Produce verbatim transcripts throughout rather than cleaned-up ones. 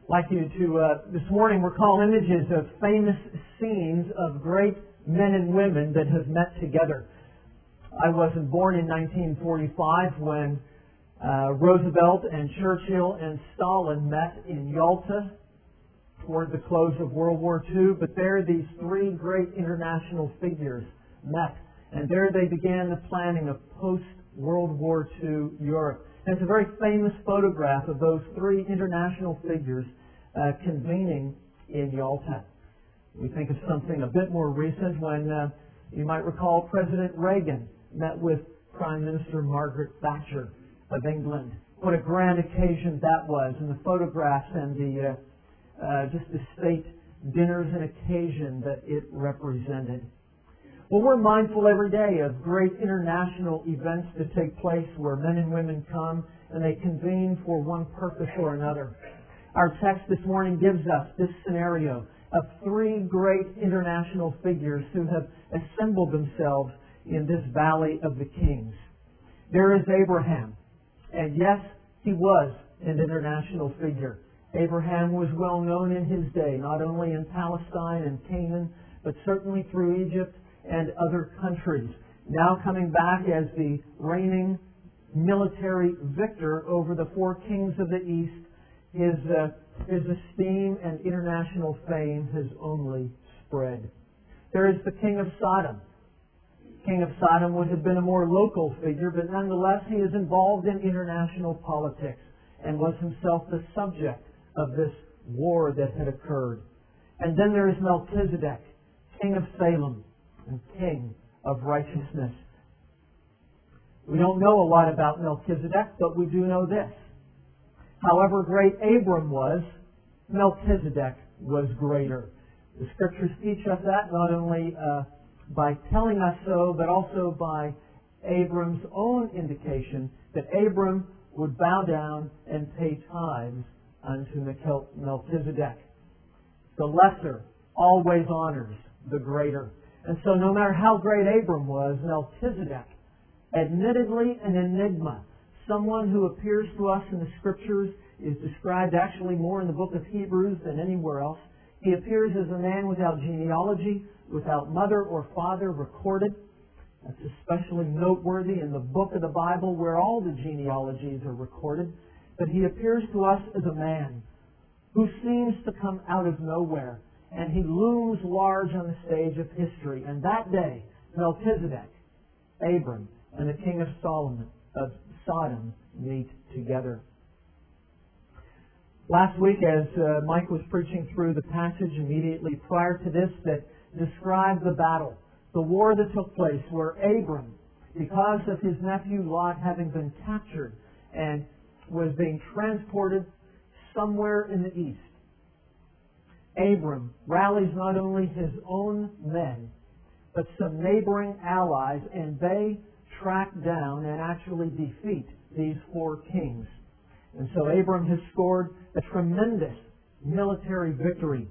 I'd like you to, uh, this morning, recall images of famous scenes of great men and women that have met together. I wasn't born in nineteen forty-five when uh, Roosevelt and Churchill and Stalin met in Yalta toward the close of World War Two, but there these three great international figures met, and there they began the planning of post-World War Two Europe. And it's a very famous photograph of those three international figures uh, convening in Yalta. We think of something a bit more recent when uh, you might recall President Reagan met with Prime Minister Margaret Thatcher of England. What a grand occasion that was, and the photographs and the uh, uh, just the state dinners and occasion that it represented. Well, we're mindful every day of great international events that take place where men and women come and they convene for one purpose or another. Our text this morning gives us this scenario of three great international figures who have assembled themselves in this Valley of the Kings. There is Abraham, and yes, he was an international figure. Abraham was well known in his day, not only in Palestine and Canaan, but certainly through Egypt and other countries. Now coming back as the reigning military victor over the four kings of the East, his, uh, his esteem and international fame has only spread. There is the king of Sodom. King of Sodom would have been a more local figure, but nonetheless he is involved in international politics and was himself the subject of this war that had occurred. And then there is Melchizedek, king of Salem and king of righteousness. We don't know a lot about Melchizedek, but we do know this. However great Abram was, Melchizedek was greater. The Scriptures teach us that not only uh, by telling us so, but also by Abram's own indication that Abram would bow down and pay tithes unto Melchizedek. The lesser always honors the greater. And so no matter how great Abram was, Melchizedek, admittedly an enigma, someone who appears to us in the Scriptures, is described actually more in the book of Hebrews than anywhere else. He appears as a man without genealogy, without mother or father recorded. That's especially noteworthy in the book of the Bible where all the genealogies are recorded. But he appears to us as a man who seems to come out of nowhere, and he looms large on the stage of history. And that day, Melchizedek, Abram, and the king of Solomon, of Sodom meet together. Last week, as uh, Mike was preaching through the passage immediately prior to this that described the battle, the war that took place where Abram, because of his nephew Lot having been captured and was being transported somewhere in the east, Abram rallies not only his own men, but some neighboring allies, and they track down and actually defeat these four kings. And so Abram has scored a tremendous military victory.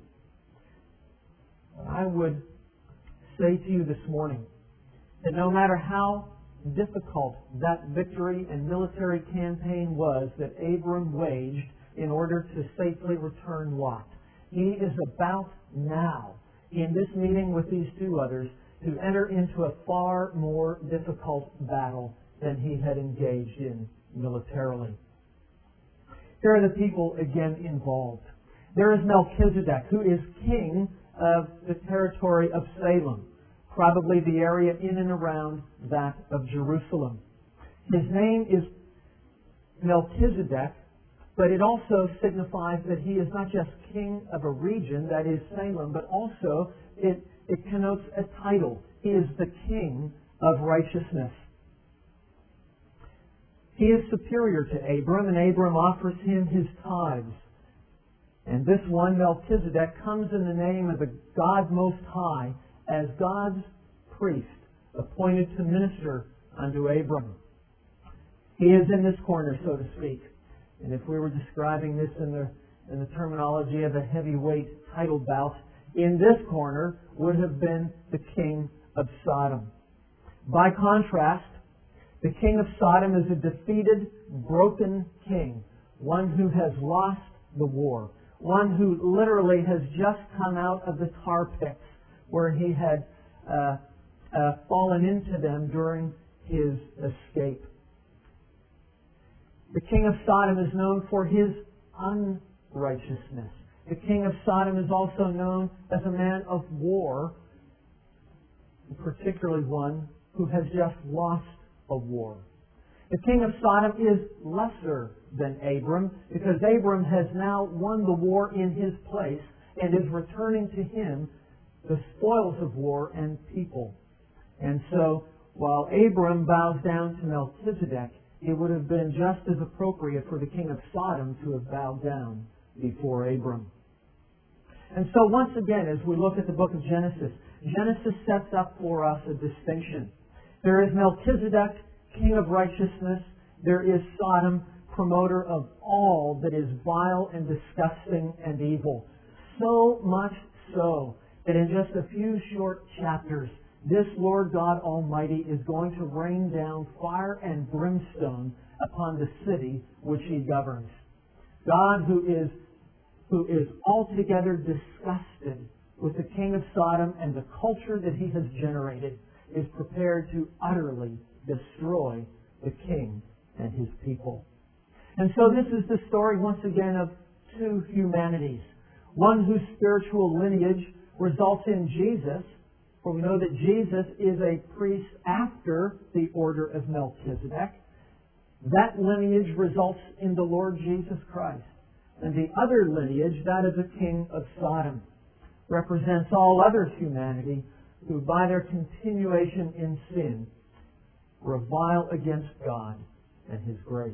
I would say to you this morning that no matter how difficult that victory and military campaign was that Abram waged in order to safely return Lot, he is about now, in this meeting with these two others, to enter into a far more difficult battle than he had engaged in militarily. Here are the people again involved. There is Melchizedek, who is king of the territory of Salem, probably the area in and around that of Jerusalem. His name is Melchizedek, but it also signifies that he is not just king of a region, that is Salem, but also it, it connotes a title. He is the king of righteousness. He is superior to Abram, and Abram offers him his tithes. And this one, Melchizedek, comes in the name of the God Most High as God's priest, appointed to minister unto Abram. He is in this corner, so to speak. And if we were describing this in the, in the terminology of a heavyweight title bout, in this corner would have been the king of Sodom. By contrast, the king of Sodom is a defeated, broken king, one who has lost the war, one who literally has just come out of the tar pits where he had uh, uh, fallen into them during his escape. The king of Sodom is known for his unrighteousness. The king of Sodom is also known as a man of war, particularly one who has just lost a war. The king of Sodom is lesser than Abram because Abram has now won the war in his place and is returning to him the spoils of war and people. And so, while Abram bows down to Melchizedek, it would have been just as appropriate for the king of Sodom to have bowed down before Abram. And so once again, as we look at the book of Genesis, Genesis sets up for us a distinction. There is Melchizedek, king of righteousness. There is Sodom, promoter of all that is vile and disgusting and evil. So much so that in just a few short chapters, this Lord God Almighty is going to rain down fire and brimstone upon the city which He governs. God, who is, who is altogether disgusted with the king of Sodom and the culture that he has generated, is prepared to utterly destroy the king and his people. And so this is the story, once again, of two humanities. One whose spiritual lineage results in Jesus, for we know that Jesus is a priest after the order of Melchizedek. That lineage results in the Lord Jesus Christ. And the other lineage, that of the king of Sodom, represents all other humanity who, by their continuation in sin, revile against God and His grace.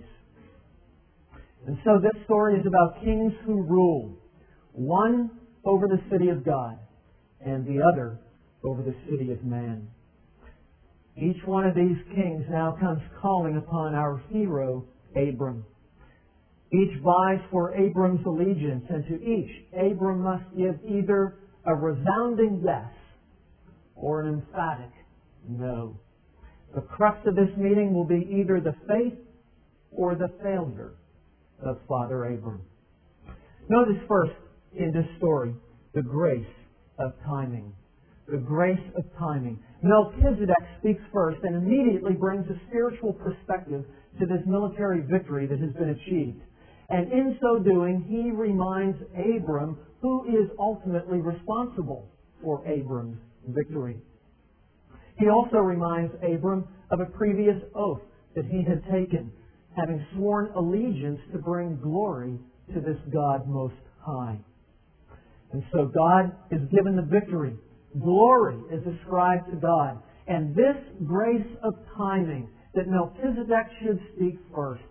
And so this story is about kings who rule, one over the city of God and the other over the city of man. Each one of these kings now comes calling upon our hero, Abram. Each vies for Abram's allegiance, and to each, Abram must give either a resounding yes or an emphatic no. The crux of this meeting will be either the faith or the failure of Father Abram. Notice first in this story the grace of timing. The grace of timing. Melchizedek speaks first and immediately brings a spiritual perspective to this military victory that has been achieved. And in so doing, he reminds Abram who is ultimately responsible for Abram's victory. He also reminds Abram of a previous oath that he had taken, having sworn allegiance to bring glory to this God Most High. And so God is given the victory. Glory is ascribed to God. And this grace of timing, that Melchizedek should speak first,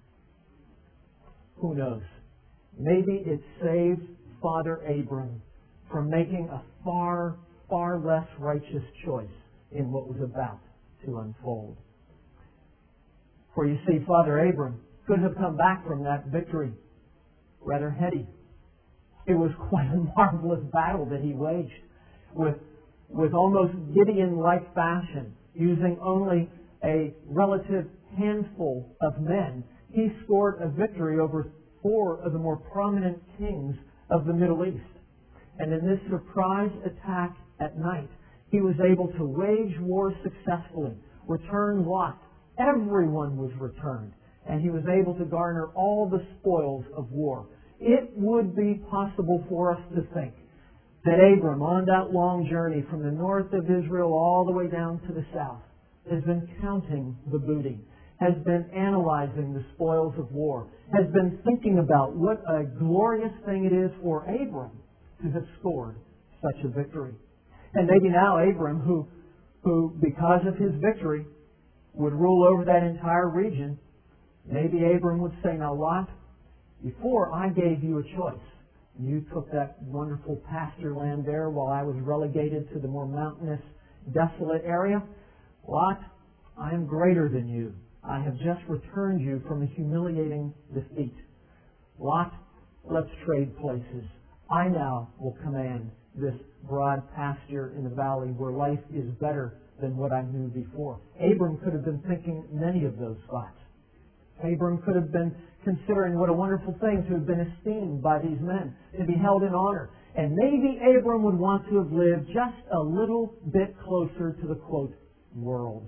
who knows? Maybe it saved Father Abram from making a far, far less righteous choice in what was about to unfold. For you see, Father Abram could have come back from that victory rather heady. It was quite a marvelous battle that he waged with, with almost Gideon-like fashion, using only a relative handful of men. He scored a victory over four of the more prominent kings of the Middle East. And in this surprise attack at night, he was able to wage war successfully, return Lot. Everyone was returned, and he was able to garner all the spoils of war. It would be possible for us to think that Abram, on that long journey from the north of Israel all the way down to the south, has been counting the booty, has been analyzing the spoils of war, has been thinking about what a glorious thing it is for Abram to have scored such a victory. And maybe now Abram, who, who because of his victory, would rule over that entire region, maybe Abram would say, now Lot, before I gave you a choice, you took that wonderful pasture land there while I was relegated to the more mountainous, desolate area. Lot, I am greater than you. I have just returned you from a humiliating defeat. Lot, let's trade places. I now will command this broad pasture in the valley where life is better than what I knew before. Abram could have been thinking many of those thoughts. Abram could have been considering what a wonderful thing to have been esteemed by these men, to be held in honor. And maybe Abram would want to have lived just a little bit closer to the, quote, world.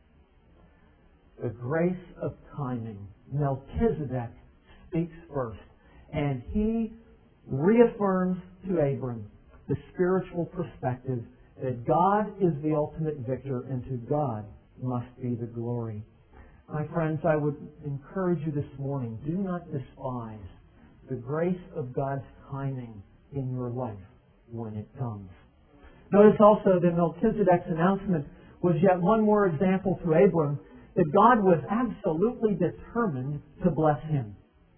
The grace of timing. Melchizedek speaks first, and he reaffirms to Abram the spiritual perspective that God is the ultimate victor, and to God must be the glory. My friends, I would encourage you this morning, do not despise the grace of God's timing in your life when it comes. Notice also that Melchizedek's announcement was yet one more example to Abram that God was absolutely determined to bless him.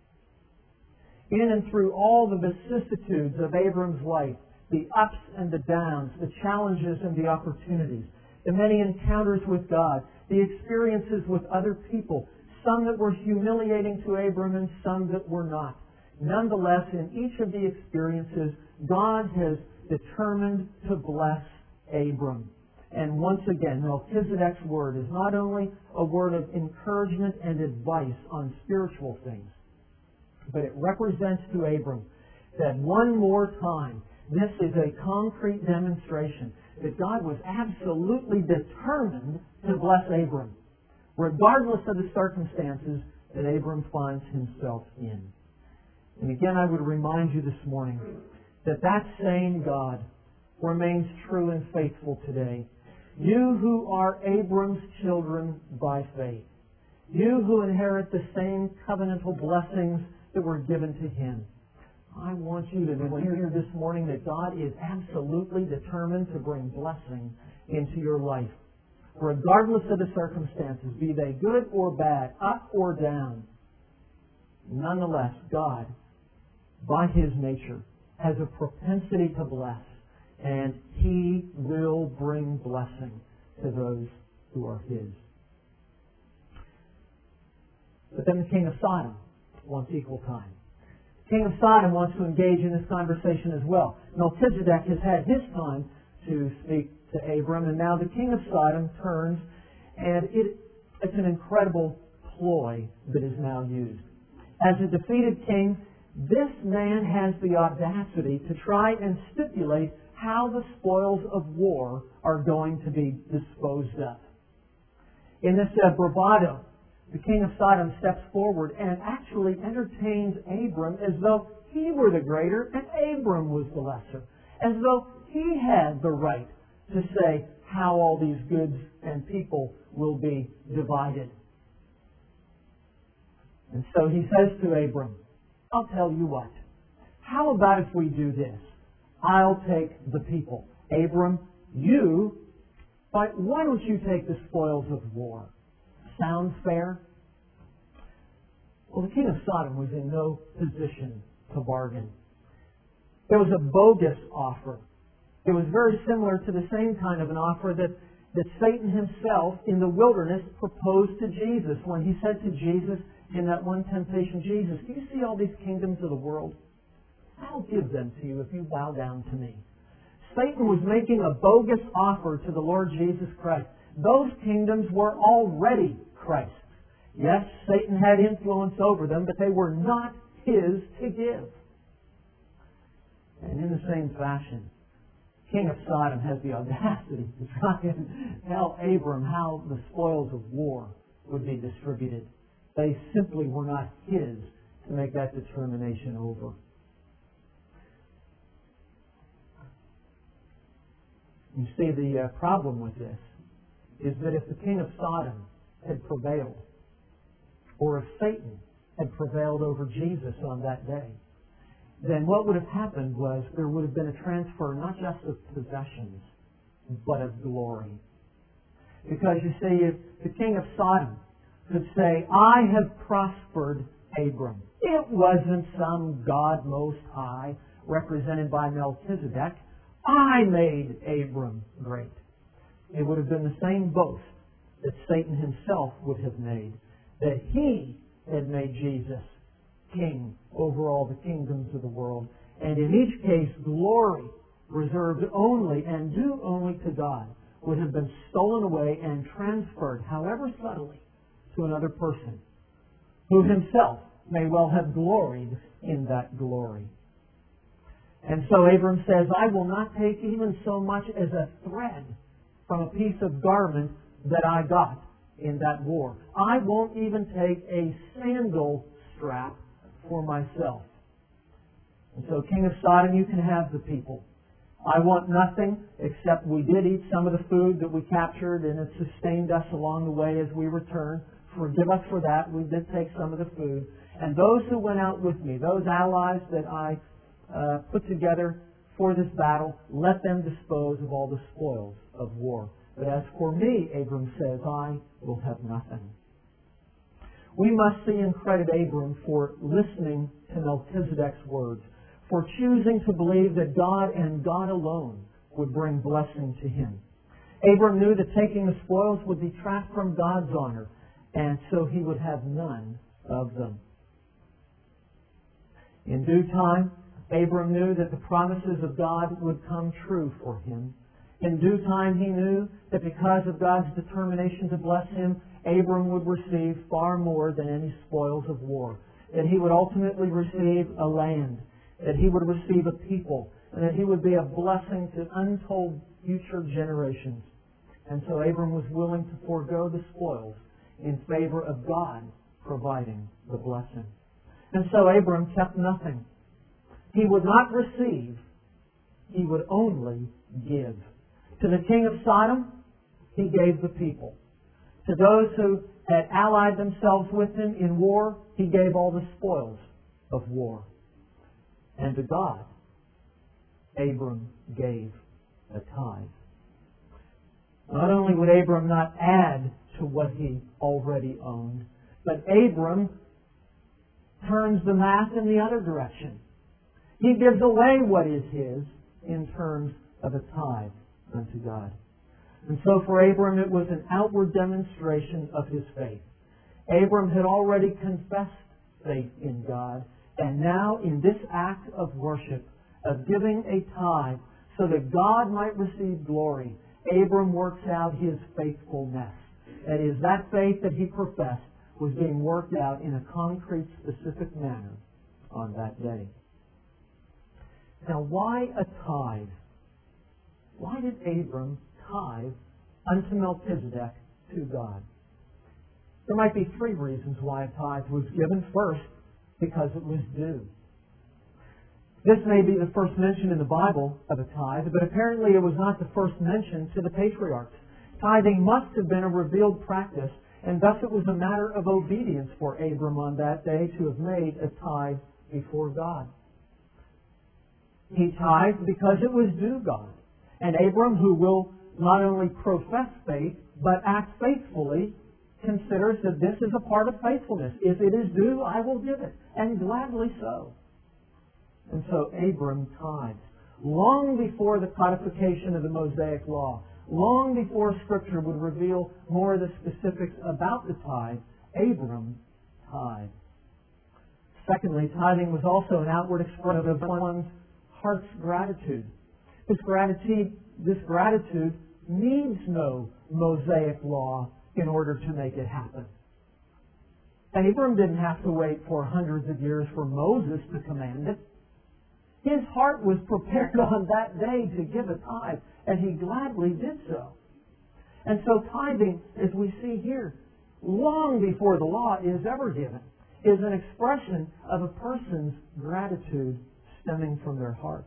In and through all the vicissitudes of Abram's life, the ups and the downs, the challenges and the opportunities, the many encounters with God, the experiences with other people, some that were humiliating to Abram and some that were not. Nonetheless, in each of the experiences, God has determined to bless Abram. And once again, Melchizedek's word is not only a word of encouragement and advice on spiritual things, but it represents to Abram that one more time, this is a concrete demonstration that God was absolutely determined to bless Abram, regardless of the circumstances that Abram finds himself in. And again, I would remind you this morning that that same God remains true and faithful today. You who are Abram's children by faith, you who inherit the same covenantal blessings that were given to him, I want you to know here this morning that God is absolutely determined to bring blessing into your life, regardless of the circumstances, be they good or bad, up or down. Nonetheless, God, by His nature, has a propensity to bless, and He will bring blessing to those who are His. But then the king of Sodom wants equal time. The king of Sodom wants to engage in this conversation as well. Melchizedek has had his time to speak to Abram, and now the king of Sodom turns, and it, it's an incredible ploy that is now used. As a defeated king, this man has the audacity to try and stipulate how the spoils of war are going to be disposed of. In this uh, bravado, the king of Sodom steps forward and actually entertains Abram as though he were the greater and Abram was the lesser, as though he had the right to say how all these goods and people will be divided. And so he says to Abram, I'll tell you what, how about if we do this? I'll take the people. Abram, you, but why don't you take the spoils of war? Sound fair? Well, the king of Sodom was in no position to bargain. There was a bogus offer. It was very similar to the same kind of an offer that, that Satan himself in the wilderness proposed to Jesus when he said to Jesus in that one temptation, Jesus, do you see all these kingdoms of the world? I'll give them to you if you bow down to me. Satan was making a bogus offer to the Lord Jesus Christ. Those kingdoms were already Christ's. Yes, Satan had influence over them, but they were not his to give. And in the same fashion, King of Sodom has the audacity to try and tell Abram how the spoils of war would be distributed. They simply were not his to make that determination over. You see, the uh, problem with this is that if the king of Sodom had prevailed, or if Satan had prevailed over Jesus on that day, then what would have happened was there would have been a transfer not just of possessions, but of glory. Because you see, if the king of Sodom could say, I have prospered Abram. It wasn't some God Most High represented by Melchizedek. I made Abram great. It would have been the same boast that Satan himself would have made, that he had made Jesus king over all the kingdoms of the world. And in each case, glory reserved only and due only to God would have been stolen away and transferred, however subtly, to another person who himself may well have gloried in that glory. And so Abram says, I will not take even so much as a thread from a piece of garment that I got in that war. I won't even take a sandal strap for myself. And so, King of Sodom, you can have the people. I want nothing except we did eat some of the food that we captured and it sustained us along the way as we returned. Forgive us for that. We did take some of the food. And those who went out with me, those allies that I uh, put together for this battle, let them dispose of all the spoils of war. But as for me, Abram says, I will have nothing. We must see and credit Abram for listening to Melchizedek's words, for choosing to believe that God and God alone would bring blessing to him. Abram knew that taking the spoils would detract from God's honor, and so he would have none of them. In due time, Abram knew that the promises of God would come true for him. In due time, he knew that because of God's determination to bless him, Abram would receive far more than any spoils of war. That he would ultimately receive a land, that he would receive a people, and that he would be a blessing to untold future generations. And so Abram was willing to forego the spoils in favor of God providing the blessing. And so Abram kept nothing. He would not receive, he would only give. To the king of Sodom, he gave the people. To those who had allied themselves with him in war, he gave all the spoils of war. And to God, Abram gave a tithe. Not only would Abram not add to what he already owned, but Abram turns the math in the other direction. He gives away what is his in terms of a tithe unto God. And so for Abram it was an outward demonstration of his faith. Abram had already confessed faith in God, and now in this act of worship, of giving a tithe so that God might receive glory, Abram works out his faithfulness. That is, that faith that he professed was being worked out in a concrete, specific manner on that day. Now, why a tithe? Why did Abram tithe unto Melchizedek to God? There might be three reasons why a tithe was given. First, because it was due. This may be the first mention in the Bible of a tithe, but apparently it was not the first mention to the patriarchs. Tithing must have been a revealed practice, and thus it was a matter of obedience for Abram on that day to have made a tithe before God. He tithed because it was due God. And Abram, who will not only profess faith, but act faithfully, considers that this is a part of faithfulness. If it is due, I will give it, and gladly so. And so Abram tithes. Long before the codification of the Mosaic Law, long before Scripture would reveal more of the specifics about the tithe, Abram tithed. Secondly, tithing was also an outward expression of one's heart's gratitude. This gratitude, this gratitude needs no Mosaic law in order to make it happen. Abram didn't have to wait for hundreds of years for Moses to command it. His heart was prepared on that day to give a tithe, and he gladly did so. And so tithing, as we see here, long before the law is ever given, is an expression of a person's gratitude stemming from their heart.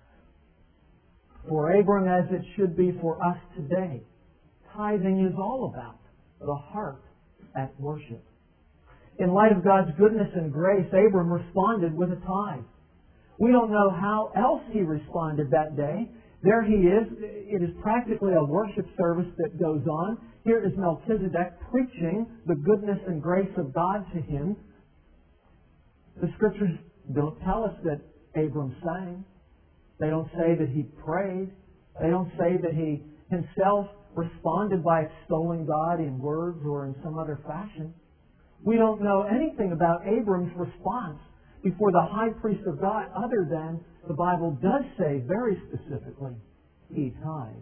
For Abram, as it should be for us today, tithing is all about the heart at worship. In light of God's goodness and grace, Abram responded with a tithe. We don't know how else he responded that day. There he is. It is practically a worship service that goes on. Here is Melchizedek preaching the goodness and grace of God to him. The Scriptures don't tell us that Abram sang. They don't say that he prayed. They don't say that he himself responded by extolling God in words or in some other fashion. We don't know anything about Abram's response before the high priest of God other than the Bible does say very specifically, he tithed.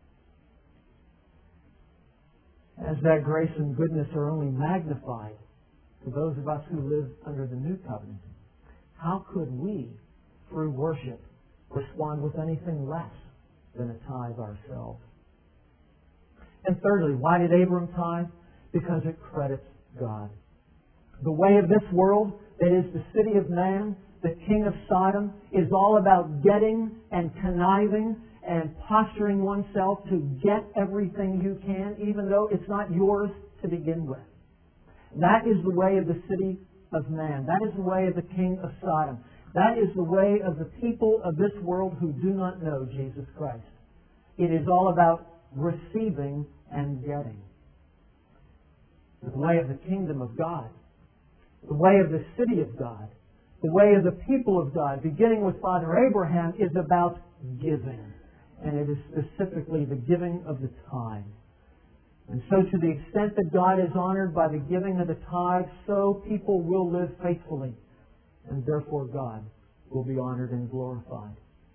As that grace and goodness are only magnified for those of us who live under the new covenant, how could we, through worship, respond with anything less than a tithe ourselves? And thirdly, why did Abram tithe? Because it credits God. The way of this world, that is the city of man, the king of Sodom, is all about getting and conniving and posturing oneself to get everything you can, even though it's not yours to begin with. That is the way of the city of man. That is the way of the king of Sodom. That is the way of the people of this world who do not know Jesus Christ. It is all about receiving and getting. The way of the kingdom of God, the way of the city of God, the way of the people of God, beginning with Father Abraham, is about giving. And it is specifically the giving of the tithe. And so to the extent that God is honored by the giving of the tithe, so people will live faithfully. And therefore God will be honored and glorified.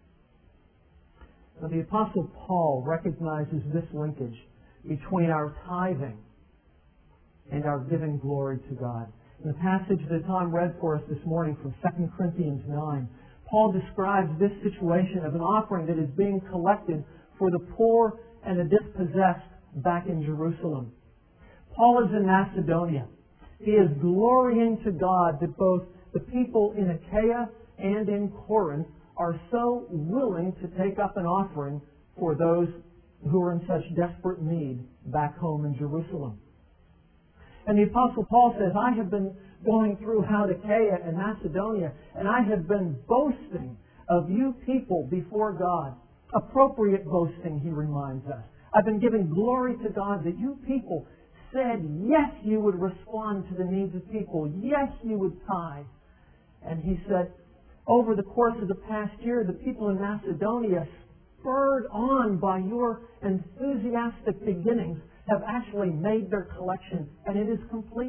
Now the Apostle Paul recognizes this linkage between our tithing and our giving glory to God. In the passage that Tom read for us this morning from Second Corinthians nine, Paul describes this situation of an offering that is being collected for the poor and the dispossessed back in Jerusalem. Paul is in Macedonia. He is glorying to God that both the people in Achaia and in Corinth are so willing to take up an offering for those who are in such desperate need back home in Jerusalem. And the Apostle Paul says, I have been going through Achaia and Macedonia, and I have been boasting of you people before God. Appropriate boasting, he reminds us. I've been giving glory to God that you people said, yes, you would respond to the needs of people. Yes, you would tithe. And he said, over the course of the past year, the people in Macedonia, spurred on by your enthusiastic beginnings, have actually made their collection, and it is complete.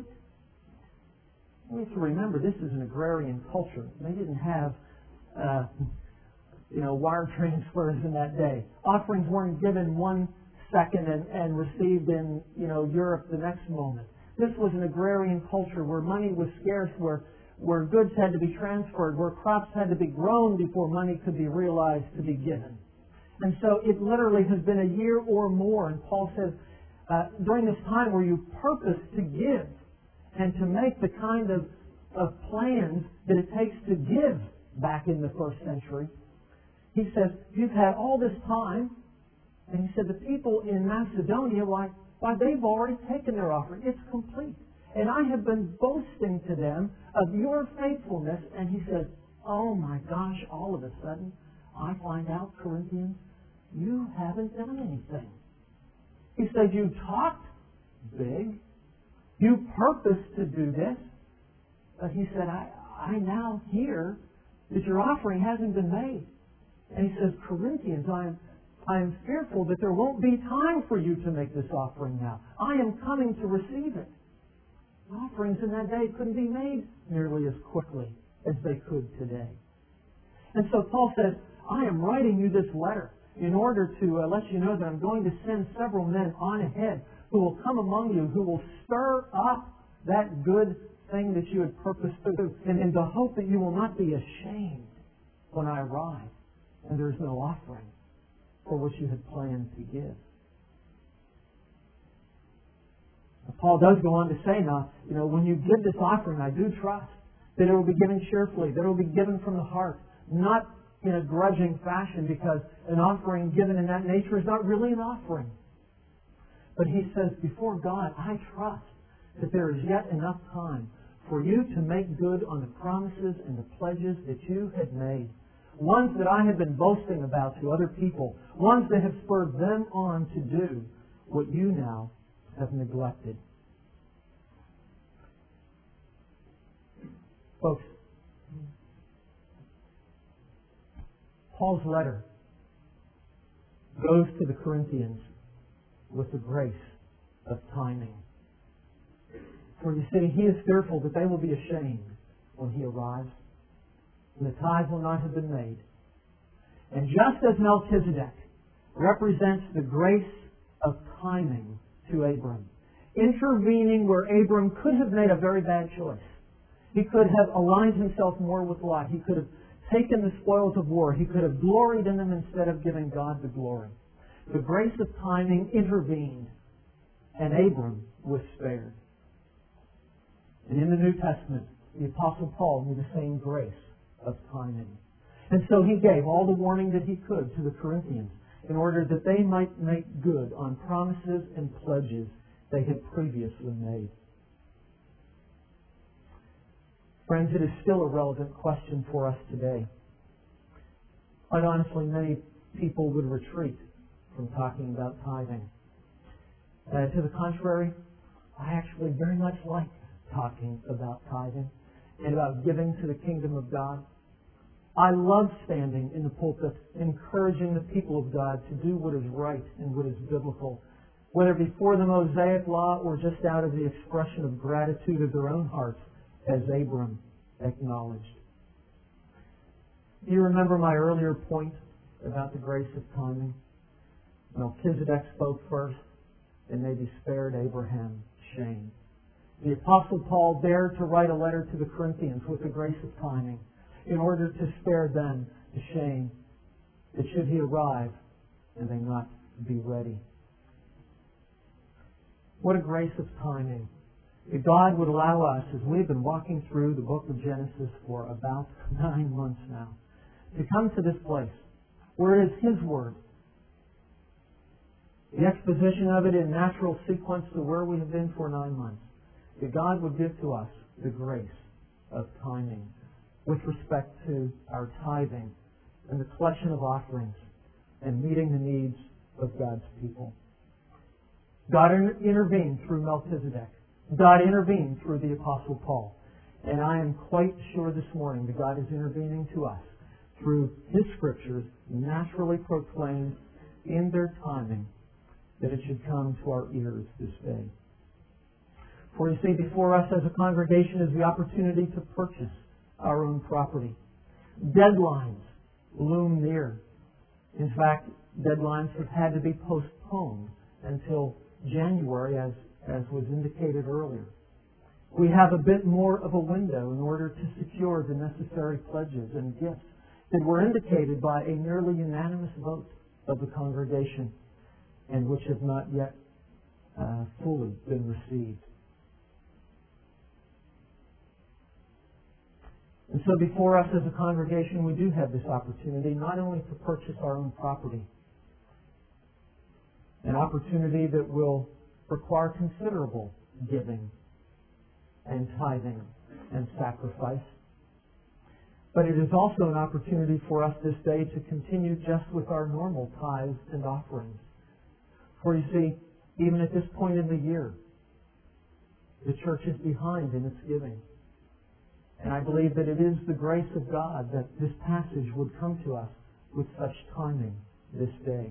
We have to remember this is an agrarian culture. They didn't have, uh, you know, wire transfers in that day. Offerings weren't given one second and, and received in, you know, Europe the next moment. This was an agrarian culture where money was scarce, where where goods had to be transferred, where crops had to be grown before money could be realized to be given. And so it literally has been a year or more, and Paul says, uh, during this time where you purpose to give and to make the kind of, of plans that it takes to give back in the first century, he says, you've had all this time, and he said, the people in Macedonia, why, why they've already taken their offering. It's complete. And I have been boasting to them of your faithfulness. And he said, oh my gosh, all of a sudden, I find out, Corinthians, you haven't done anything. He said, you talked big. You purposed to do this. But he said, I, I now hear that your offering hasn't been made. And he says, Corinthians, I am, I am fearful that there won't be time for you to make this offering now. I am coming to receive it. Offerings in that day couldn't be made nearly as quickly as they could today. And so Paul says, I am writing you this letter in order to uh, let you know that I'm going to send several men on ahead who will come among you, who will stir up that good thing that you had purposed to do, and in the hope that you will not be ashamed when I arrive and there's no offering for which you had planned to give. Paul does go on to say now, you know, when you give this offering, I do trust that it will be given cheerfully, that it will be given from the heart, not in a grudging fashion, because an offering given in that nature is not really an offering. But he says, before God, I trust that there is yet enough time for you to make good on the promises and the pledges that you had made, ones that I have been boasting about to other people, ones that have spurred them on to do what you now have neglected. Folks, Paul's letter goes to the Corinthians with the grace of timing. For you see, he is fearful that they will be ashamed when he arrives, and the tithe will not have been made. And just as Melchizedek represents the grace of timing to Abram, intervening where Abram could have made a very bad choice. He could have aligned himself more with Lot. He could have taken the spoils of war. He could have gloried in them instead of giving God the glory. The grace of timing intervened, and Abram was spared. And in the New Testament, the Apostle Paul knew the same grace of timing. And so he gave all the warning that he could to the Corinthians in order that they might make good on promises and pledges they had previously made. Friends, it is still a relevant question for us today. Quite honestly, many people would retreat from talking about tithing. Uh, to the contrary, I actually very much like talking about tithing and about giving to the kingdom of God. I love standing in the pulpit, encouraging the people of God to do what is right and what is biblical, whether before the Mosaic Law or just out of the expression of gratitude of their own hearts, as Abram acknowledged. Do you remember my earlier point about the grace of timing? Melchizedek spoke first, and maybe spared Abraham shame. The Apostle Paul dared to write a letter to the Corinthians with the grace of timing in order to spare them the shame that should he arrive and they not be ready. What a grace of timing. If God would allow us, as we've been walking through the book of Genesis for about nine months now, to come to this place where it is His Word, the exposition of it in natural sequence to where we have been for nine months, that God would give to us the grace of timing with respect to our tithing and the collection of offerings and meeting the needs of God's people. God intervened through Melchizedek. God intervened through the Apostle Paul. And I am quite sure this morning that God is intervening to us through His Scriptures, naturally proclaimed in their timing, that it should come to our ears this day. For you see, before us as a congregation is the opportunity to purchase our own property. Deadlines loom near. In fact, deadlines have had to be postponed until January, as, as was indicated earlier. We have a bit more of a window in order to secure the necessary pledges and gifts that were indicated by a nearly unanimous vote of the congregation and which have not yet uh, fully been received. And so before us as a congregation, we do have this opportunity not only to purchase our own property, an opportunity that will require considerable giving and tithing and sacrifice, but it is also an opportunity for us this day to continue just with our normal tithes and offerings. For you see, even at this point in the year, the church is behind in its giving. And I believe that it is the grace of God that this passage would come to us with such timing this day.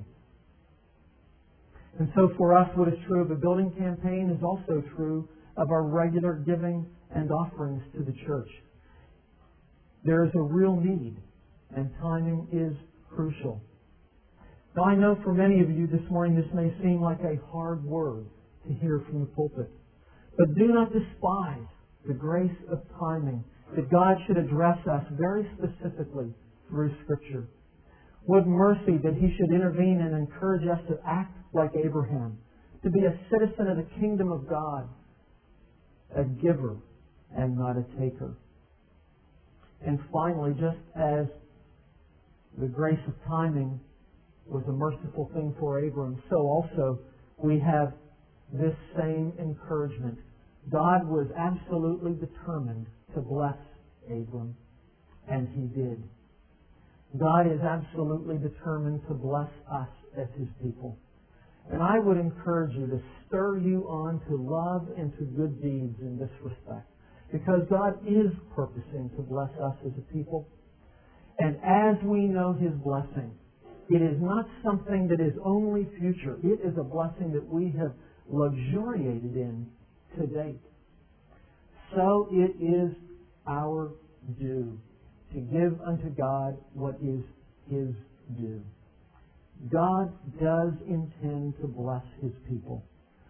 And so for us, what is true of a building campaign is also true of our regular giving and offerings to the church. There is a real need, and timing is crucial. Now, I know for many of you this morning this may seem like a hard word to hear from the pulpit, but do not despise the grace of timing, that God should address us very specifically through Scripture. What mercy that He should intervene and encourage us to act like Abraham, to be a citizen of the kingdom of God, a giver and not a taker. And finally, just as the grace of timing was a merciful thing for Abram, so also we have this same encouragement. God was absolutely determined to bless Abram, and He did. God is absolutely determined to bless us as His people. And I would encourage you to stir you on to love and to good deeds in this respect, because God is purposing to bless us as a people. And as we know His blessing, it is not something that is only future. It is a blessing that we have luxuriated in to date. So it is our due to give unto God what is His due. God does intend to bless His people.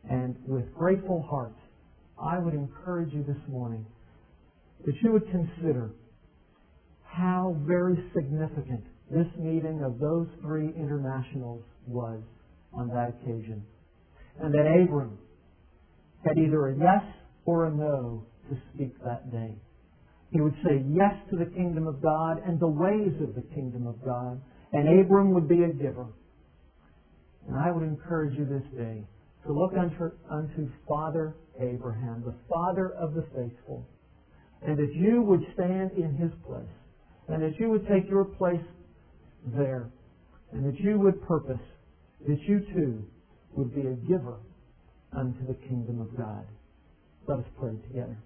And with grateful hearts, I would encourage you this morning that you would consider how very significant this meeting of those three internationals was on that occasion. And that Abram had either a yes or a no to speak that day. He would say yes to the kingdom of God and the ways of the kingdom of God, and Abram would be a giver. And I would encourage you this day to look unto, unto Father Abraham, the father of the faithful, and that you would stand in his place, and that you would take your place there, and that you would purpose that you too would be a giver unto the kingdom of God. Let us pray together.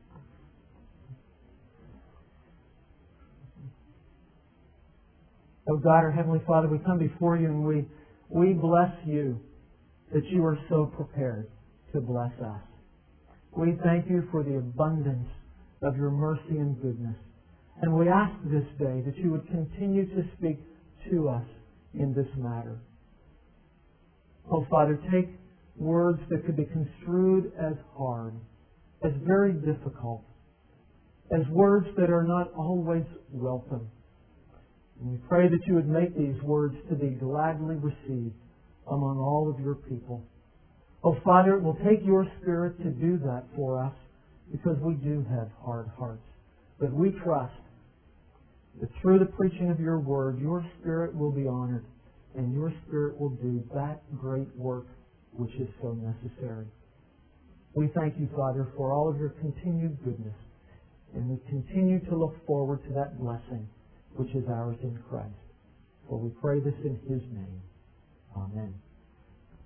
Oh God, our Heavenly Father, we come before you and we, we bless you that you are so prepared to bless us. We thank you for the abundance of your mercy and goodness. And we ask this day that you would continue to speak to us in this matter. Oh Father, take words that could be construed as hard, as very difficult, as words that are not always welcome. And we pray that you would make these words to be gladly received among all of your people. Oh Father, it will take your Spirit to do that for us because we do have hard hearts. But we trust that through the preaching of your word, your Spirit will be honored and your Spirit will do that great work which is so necessary. We thank you, Father, for all of your continued goodness, and we continue to look forward to that blessing which is ours in Christ. For we pray this in his name. Amen.